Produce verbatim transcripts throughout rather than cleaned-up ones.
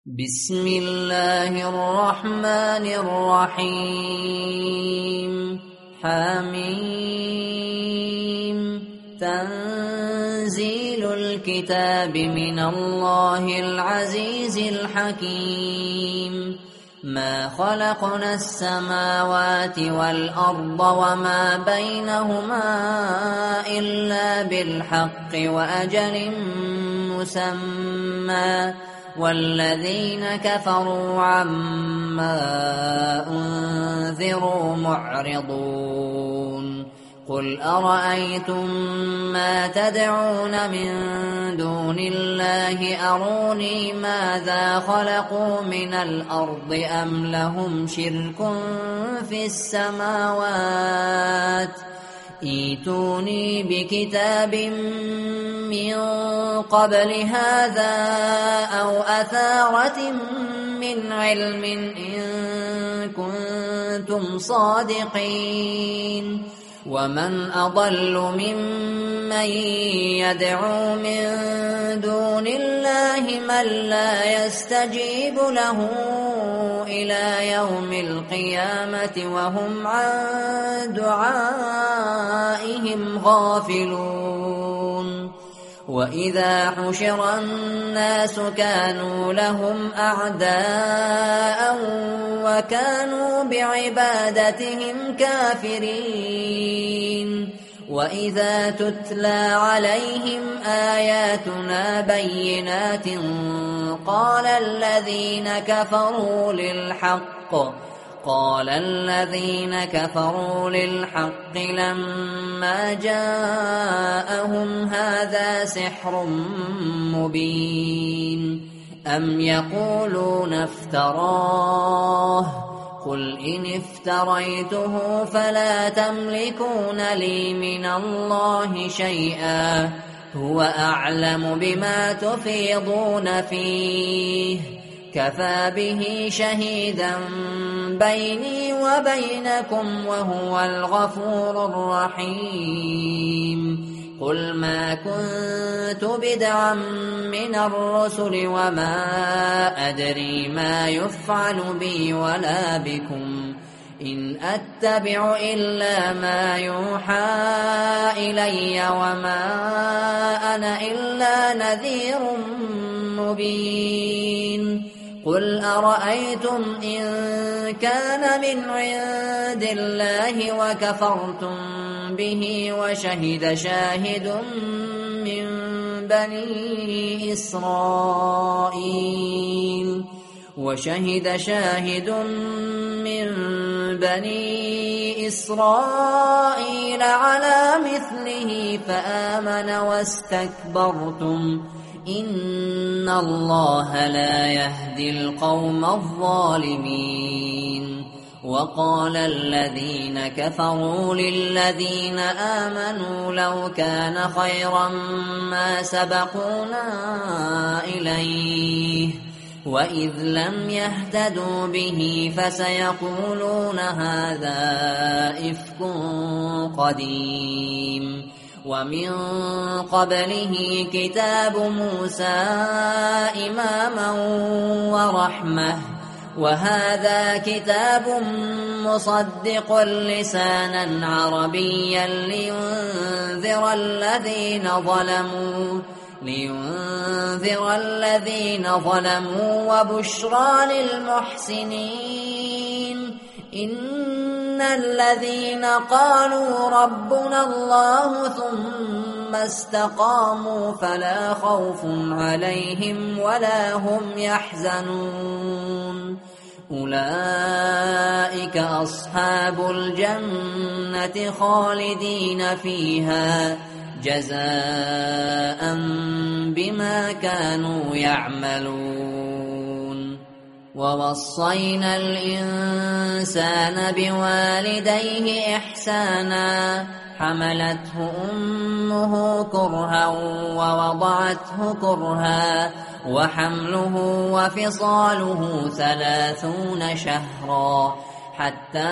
بسم الله الرحمن الرحيم حميم تنزيل الكتاب من الله العزيز الحكيم ما خلقنا السماوات والأرض وما بينهما إلا بالحق وأجل مسمى والذين كفروا عما أنذروا معرضون قل أرأيتم ما تدعون من دون الله أروني ماذا خلقوا من الأرض أم لهم شرك في السماوات ائتوني بكتاب من قبل هذا أو أثارة من علم إن كنتم صادقين ومن أضل ممن يدعو من دون الله من لا يستجيب له إلى يوم القيامة وهم عن دعائهم غافلون وإذا حشر الناس كانوا لهم أعداء وكانوا بعبادتهم كافرين وإذا تتلى عليهم آياتنا بينات قال الذين كفروا للحق قال الذين كفروا للحق لما جاءهم هذا سحر مبين أم يقولون افتراه قل إن افتريته فلا تملكون لي من الله شيئا هو أعلم بما تفيضون فيه كفى به شهيدا بيني وبينكم وهو الغفور الرحيم قل ما كنت بدعا من الرسل وما أدري ما يفعل بي ولا بكم إن أتبع إلا ما يوحى إلي وما أنا إلا نذير مبين قل أرأيتم إن كان من عند الله وكفرتم به وشهد شاهد من بني إسرائيل وشهد شاهد من بني إسرائيل على مثله فآمن واستكبرتم إن الله لا يهدي القوم الظالمين وقال الذين كفروا للذين آمنوا لو كان خيرا ما سبقونا إليه وإذ لم يهتدوا به فسيقولون هذا إفك قديم ومن قبله كتاب موسى إماما ورحمة وهذا كتاب مصدق لسانا عربيا لينذر الذين ظلموا لينذر الذين ظلموا وبشرى للمحسنين إن الذين قالوا ربنا الله ثم استقاموا فلا خوف عليهم ولا هم يحزنون أولئك أصحاب الجنة خالدين فيها جزاء بما كانوا يعملون ووصينا الإنسان بوالديه إحسانا حملته أمه كرها ووضعته كرها وحمله وفصاله ثلاثون شهرا حتى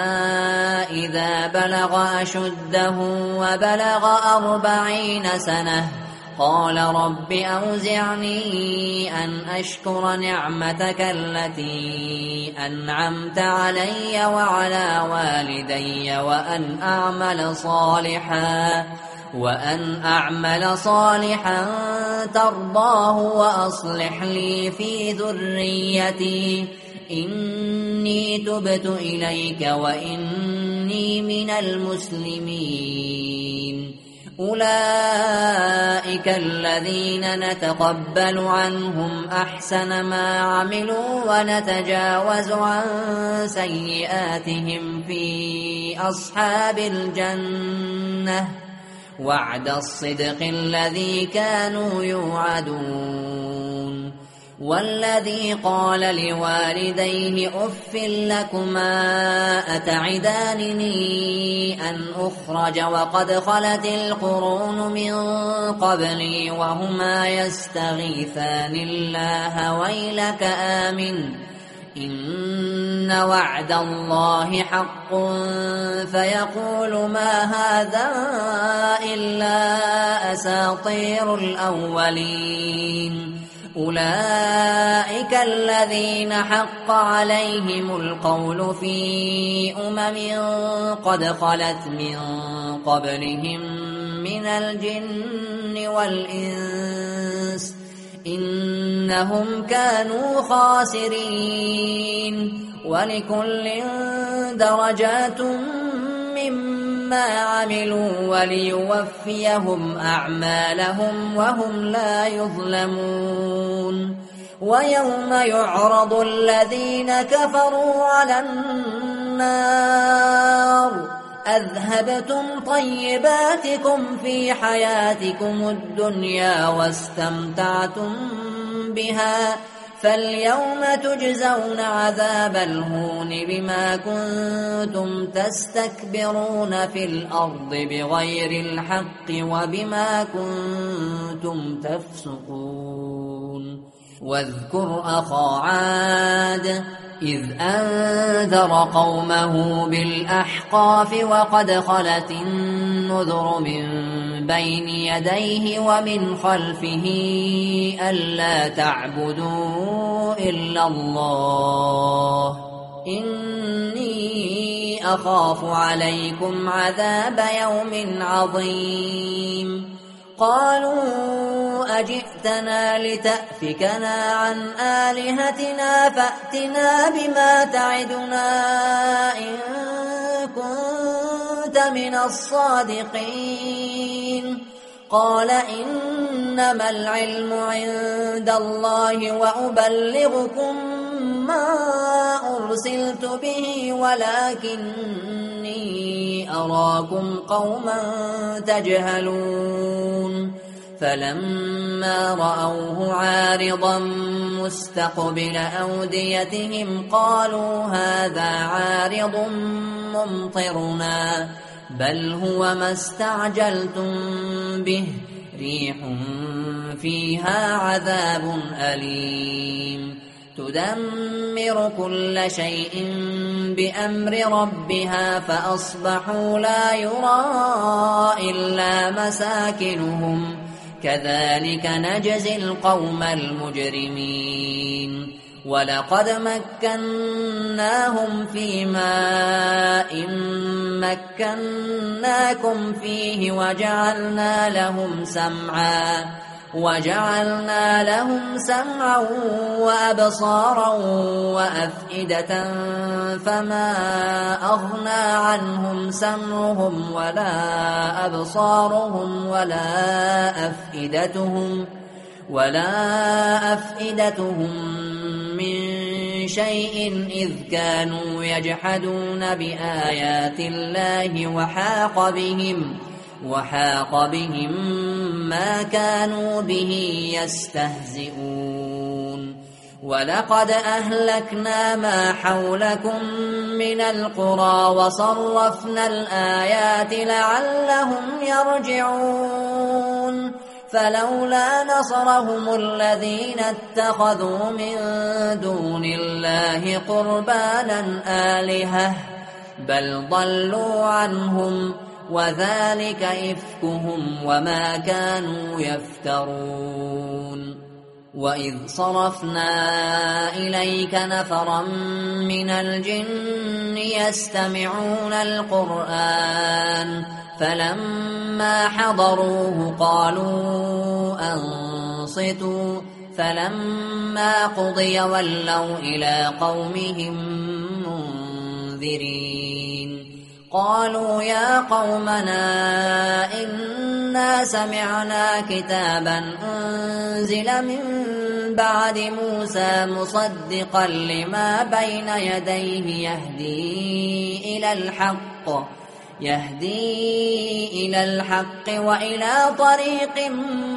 إذا بلغ أشده وبلغ أربعين سنة قال رب أوزعني أن أشكر نعمتك التي أنعمت علي وعلى والدي وأن أعمل صالحا وأن أعمل صالحا ترضاه وأصلح لي في ذريتي إني تبت إليك وإني من المسلمين. أولئك الذين نتقبل عنهم أحسن ما عملوا ونتجاوز عن سيئاتهم في أصحاب الجنة وعد الصدق الذي كانوا يوعدون. والذي قال لوالديه أف لكما أتعدانني أن أخرج وقد خلت القرون من قبلي وهما يستغيثان الله ويلك آمن إن وعد الله حق فيقول ما هذا إلا أساطير الأولين. أولئك الذين حق عليهم القول في أمم قد خلت من قبلهم من الجن والإنس إنهم كانوا خاسرين. ولكل درجات مما عملوا وليوفيهم أعمالهم وهم لا يظلمون. ويوم يعرض الذين كفروا على النار أذهبتم طيباتكم في حياتكم الدنيا واستمتعتم بها فاليوم تجزون عذاب الهون بما كنتم تستكبرون في الأرض بغير الحق وبما كنتم تفسقون. واذكر أخا عاد إذ أنذر قومه بالأحقاف وقد خلت النذر من بين يديه ومن خلفه ألا تعبدوا إلا الله إني أخاف عليكم عذاب يوم عظيم. قالوا أجئتنا لتأفكنا عن آلهتنا فأتنا بما تعدنا إن كنت من الصادقين. قال إنما العلم عند الله وأبلغكم ما أرسلت به ولكني أراكم قوما تجهلون. فلما رأوه عارضا مستقبل أوديتهم قالوا هذا عارض ممطرنا بل هو ما استعجلتم به ريح فيها عذاب أليم تدمر كل شيء بأمر ربها فأصبحوا لا يرى إلا مساكنهم كذلك نجزي القوم المجرمين. ولقد مكناهم في ماء مكناكم فيه وجعلنا لهم سمعا وجعلنا لهم سمعا وأبصارا وأفئدة فما أغنى عنهم سمعهم ولا أبصارهم ولا أفئدتهم ولا أفئدتهم من شيء إذ كانوا يجحدون بآيات الله وحاق بهم وحاق بهم ما كانوا به يستهزئون. ولقد أهلكنا ما حولكم من القرى وصرفنا الآيات لعلهم يرجعون. فلولا نصرهم الذين اتخذوا من دون الله قربانا آلهة بل ضلوا عنهم وذلك إفكهم وما كانوا يفترون. وإذ صرفنا إليك نفرا من الجن يستمعون القرآن فلما حضروه قالوا أنصتوا فلما قضي ولوا إلى قومهم منذرين. قالوا يا قومنا إنا سمعنا كتابا أنزل من بعد موسى مصدقا لما بين يديه يهدي إلى الحق يهدي إلى الحق وإلى طريق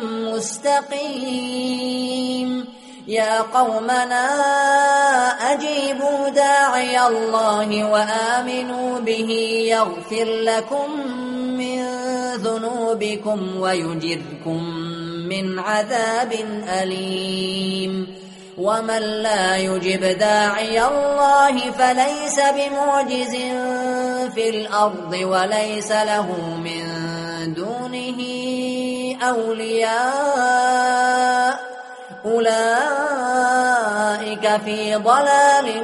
مستقيم. يا قومنا أجيبوا داعي الله وآمنوا به يغفر لكم من ذنوبكم ويجركم من عذاب أليم. ومن لا يجب داعي الله فليس بمعجز في الأرض وليس له من دونه أولياء أولئك في ضلال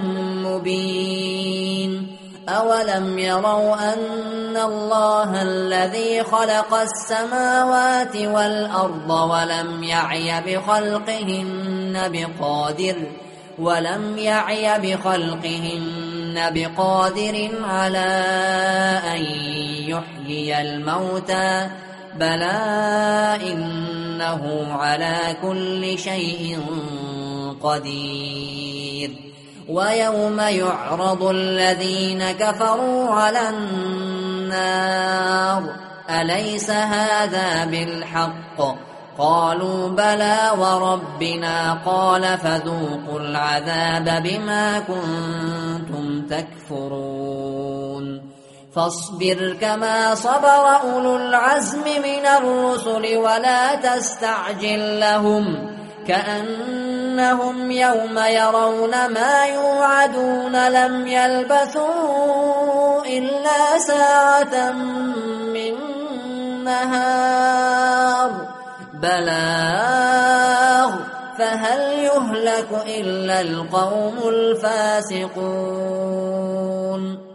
مبين. أولم يروا أن الله الذي خلق السماوات والأرض ولم يعي بخلقهن بقادر ولم يعي بخلقهن بقادر على أن يحيي الموتى بلى إنه على كل شيء قدير. ويوم يعرض الذين كفروا على النار أليس هذا بالحق؟ قالوا بلى وربنا قال فذوقوا العذاب بما كنتم تكفرون. فاصبر كما صبر أولو العزم من الرسل ولا تستعجل لهم كأنهم يوم يرون ما يوعدون لم يلبثوا إلا ساعة من نهار بلاغ فهل يهلك إلا القوم الفاسقون.